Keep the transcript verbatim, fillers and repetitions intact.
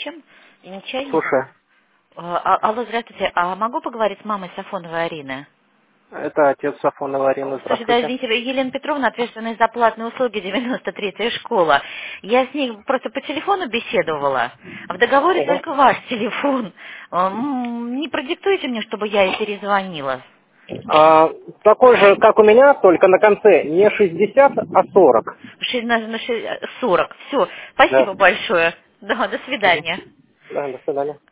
ничем? И не чайник? Слушай, А, а- алло, здравствуйте. А могу поговорить с мамой Сафоновой Арины? это отец Сафонова Арина, Слушай, да, здравствуйте. извините, вы Елена Петровна, ответственная за платные услуги, девяносто третья школа. Я с ней просто по телефону беседовала. А в договоре Ого. только ваш телефон. М, Не продиктуйте мне, чтобы я ей перезвонила. А, такой же, как у меня, только на конце не шестьдесят, а сорок. Ши- на- на ши- сорок. Все. Спасибо Да. большое. Да, до Мгм. свидания. Да, до свидания.